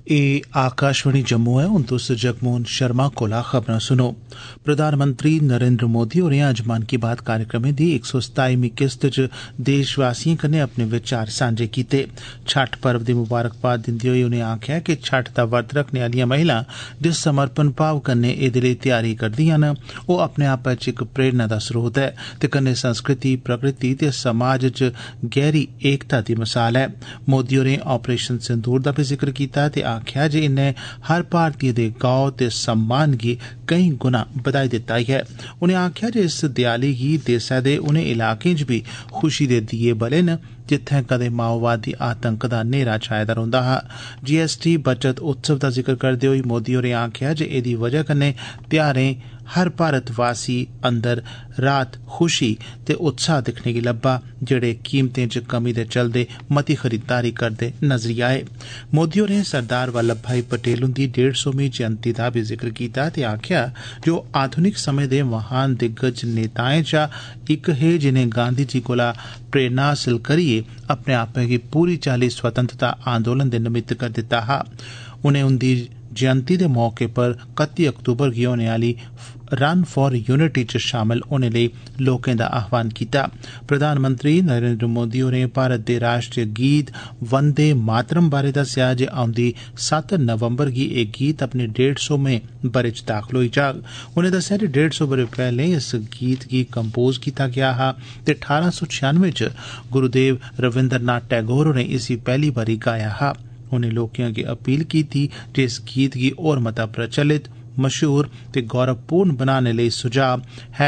ए आकाशवाणी जम्मू है। हुण तुस जगमोहन शर्मा कोला खबरां सुनो। प्रधानमंत्री नरेंद्र मोदी होरें अज्ज मन की बात कार्यक्रमें दी 127वीं किस्त च देशवासियें कन्नै अपने विचार सांझे कीते। छठ पर्व दी मुबारकबाद दिंदे होई उनें आखेआ कि छठ दा वर्त रखने आलियां महिलां जिस समर्पण भाव कन्नै एह्दे लेई त्यारी करदियां न ओह अपने आपै च इक प्रेरणा दा स्रोत है ते कन्नै संस्कृति प्रकृति ते समाज च गहरी एकता दी मिसाल है। मोदी होरें ऑपरेशन सिंदूर दा बी जिक्र कीता ते आखेआ जे इन्नै हर भारतीय दे गौरव ते सम्मान गी केई गुना बधाई दित्ता ऐ। उनें आखेआ जे इस देआली गी देसै दे उनें इलाकें च बी खुशी दे दिए बले न जित्थें कदें माओवादी आतंक दा नेरा छाए दा रौंदा हा। जीएसटी बचत उत्सव दा जिक्र करदे होई मोदी होरें आखेआ जे एह्दी वजह कन्नै त्योहारें हर भारतवासी अंदर रात खुशी ते उत्साह दिक्खने गी लब्बा जेड़े कीमतें च कमी दे चलदे मती खरीददारी करदे नजरी आए। मोदी होरें सरदार वल्लभ भाई पटेल हुंदी 150वीं जयंती दा बी जिक्र कीता ते आखेआ जे ओह आधुनिक समें दे महान दिग्गज नेताएं चा इक हे जिनें गांधी जी कोला प्रेरणा हासल करियै अपने आपै गी पूरी चाली स्वतंत्रता आंदोलन दे नमित्त कर दित्ता हा। उनें उंदी जयंती दे मौके पर 31 अक्तूबर गी होने आली रन फॉर यूनिटी च शामल होने लेई लोकें दा आह्वान कीता। प्रधानमंत्री नरेंद्र मोदी होरें भारत दे राष्ट्रीय गीत वंदे मातरम बारे दस्सेआ जे औंदी 7 नवंबर गी एह् गीत अपने 150वें ब'रे च दाखल होई जाग। उनें दस्सेआ जे 150 ब'रे पैह्ले इस गीत गी कंपोज कीता गेआ हा ते 1896 च गुरुदेव रविंद्रनाथ टैगोर होरें इसी पैह्ली बारी गाया हा। उनें लोकें अग्गे अपील कीती जे इस गीत गी होर मता प्रचलित मशहूर ते गौरवपूर्ण बनाने लेई सुझाव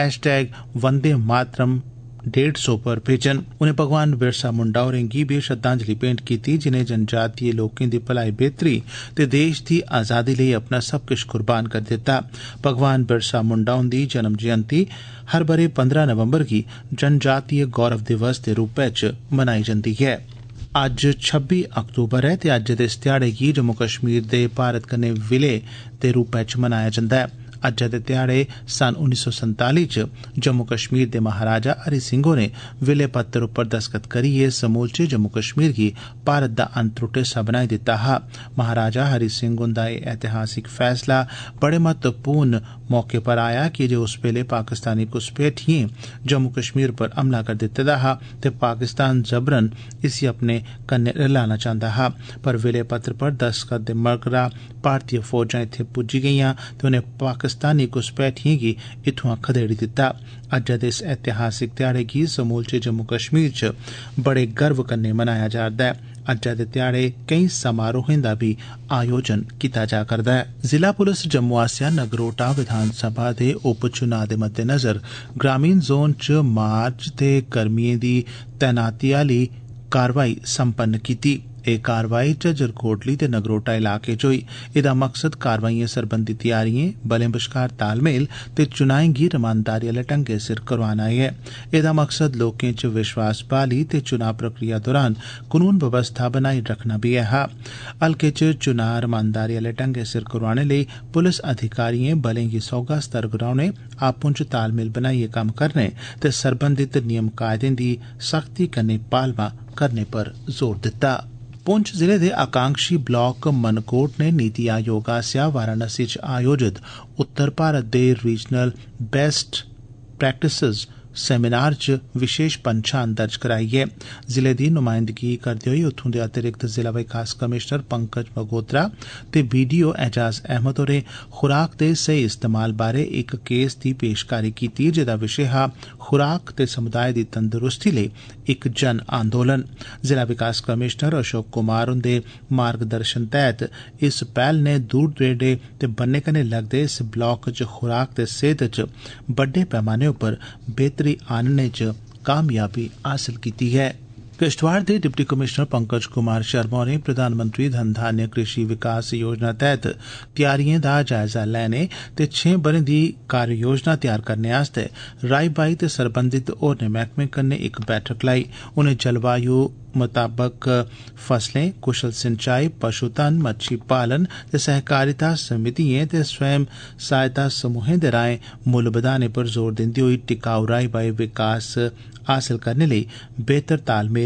#वंदे मातरम 150 पर भेजन। उनें भगवान बिरसा मुंडा होरें गी बी श्रद्धांजलि भेंट कीती जिनें जनजातीय लोकें दी भलाई बेहतरी ते देश दी आजादी लेई अपना सब किश कुर्बान करी दित्ता। भगवान बिरसा मुंडा हुंदी जन्म जयंती हर ब'रे 15 नवंबर गी जनजातीय गौरव दिवस दे रूपै च मनाई जंदी ऐ। अज्ज 26 अक्तूबर है ते अज्ज दे इस ध्याड़े गी जम्मू कश्मीर दे भारत कन्नै विलय दे रूपै च मनाया जंदा है। अज्जै दे ध्याड़े सन 1947 च जम्मू कश्मीर दे महाराजा हरि सिंह होरें विलय पत्तर उप्पर दस्तखत करियै समूलचे जम्मू कश्मीर गी भारत दा अनत्रुट हिस्सा बनाई दित्ता हा। महाराजा हरि सिंह हुंदा एह् ऐतिहासिक फैसला बड़े महत्वपूर्ण मौके पर आया कि जे उस वेले पाकिस्तानी घुसपैठिएं जम्मू कश्मीर पर हमला कर दित्ते दा हा ते पाकिस्तान जबरन इसी अपने कन्नै रलाना चांहदा हा। पर विलय पत्तर पर दस्तखत दे मगरा भारतीय फौजां इत्थे पुज्जी गेइयां ते उनें पाकिस्तानी घुसपैठिएं गी इत्थुआं खदेड़ी दित्ता। अज्जै दे इस ऐतिहासिक ध्याड़े गी समूलचे जम्मू कश्मीर च बड़े गर्व कन्नै मनाया जा'रदा ऐ। अज्जै दे ध्याड़े केई समारोहें दा बी आयोजन कीता जा करदा ऐ। जिला पुलिस जम्मू आसेआ नगरोटा विधानसभा दे उपचुनाव दे मद्देनजर ग्रामीण जोन च मार्च ते कर्मिएं दी तैनाती आली कारवाई संपन्न कीती। एह् कारवाई झज्जर कोटली ते नगरोटा इलाके च होई। एह्दा मकसद कारवाइएं सरबंधी तैयारिएं बलें बश्कार तालमेल ते चुनाएं गी रमानदारी आह्ले ढंगै सिर करोआना ऐ। एह्दा मकसद लोकें च विश्वास बहाली ते चुनाव प्रक्रिया दौरान कानून व्यवस्था बनाई रखना बी ऐ हा। हल्के च चुनां रमानदारी आह्ले ढंगै सिर करोआने लेई पुलिस अधिकारिएं बलें गी सौह्गा सतर्क रौह्ने आपूं च तालमेल बनाइयै कम्म करने ते सरबंधित नियम कायदें दी सख्ती कन्नै पालमा करने पर जोर दित्ता। पुंछ जिले दे आकांक्षी ब्लाक मनकोट ने नीति आयोग आसेआ वाराणसी च आयोजित उत्तर भारत दे रीजनल बेस्ट प्रैक्टिसेस सेमिनार च विशेष पंछान दर्ज कराई ऐ। जिले दी नुमाइंदगी करदे होई उत्थूं दे अतिरिक्त जिला विकास कमिशनर पंकज मगोत्रा ते बीडीओ एजाज अहमद होरें खुराक दे सही इस्तेमाल बारे इक केस दी पेशकारी कीती जेदा विशे हा खुराक ते समुदाय दी तंदरुस्ती लेई इक जन आंदोलन। जिला विकास कमिशनर अशोक कुमार हुंदे मार्गदर्शन तैहत इस पैहल ने दूर दरेडे ते बन्ने कन्नै लगदे इस ब्लाक च खुराक ते सेहत च बड्डे पैमाने उप्पर बेहतरी आनने च कामयाबी हासल कीती है। किश्तवाड़ दे डिप्टी कमिशनर पंकज कुमार शर्मा होरें प्रधानमंत्री धन धान्य कृषि विकास योजना तैहत तैयारिएं दा जायजा लैने ते 6 ब'रें दी कार्य योजना तैयार करने आस्तै राई बाई ते सरबंधित होरनें मैह्कमें कन्नै इक बैठक लाई। उनें जलवायु मुताबक फसलें, कुशल सिंचाई, पशुधन, मच्छी पालन ते सहकारिता समितिएं ते स्वयं सहायता समूहें दे राएं मुल्ल बधाने पर जोर दिंदे होई टिकाऊ राई बाई विकास हासल करने लेई बेहतर तालमेल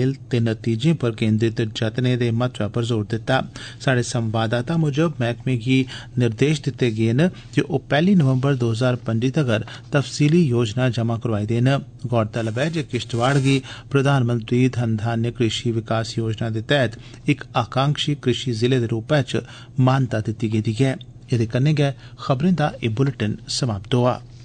तालमेल ते नतीजें पर केन्द्रित जतनें दे महत्वै पर जोर दित्ता। साढ़े संवाददाता मुजब मैह्कमे गी निर्देश दित्ते गे न जे ओह् 1 नवंबर 2025 तगर तफसीली योजना जमा करोआई देन। गौरतलब ऐ जे किश्तवाड़ गी प्रधानमंत्री धन धान्य कृषि विकास योजना दे तैह्त इक आकांक्षी कृषि जिले दे रूपै च मानता दित्ती गेदी ऐ। एह्दे कन्नै गै खबरें दा एह् बुलेटिन समाप्त होआ।